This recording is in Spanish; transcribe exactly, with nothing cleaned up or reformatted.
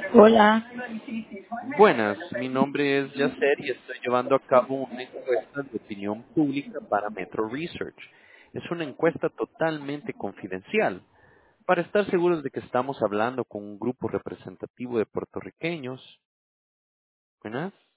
Hola. Buenas, mi nombre es Yasser y estoy llevando a cabo una encuesta de opinión pública para Metro Research. Es una encuesta totalmente confidencial para estar seguros de que estamos hablando con un grupo representativo de puertorriqueños. Buenas.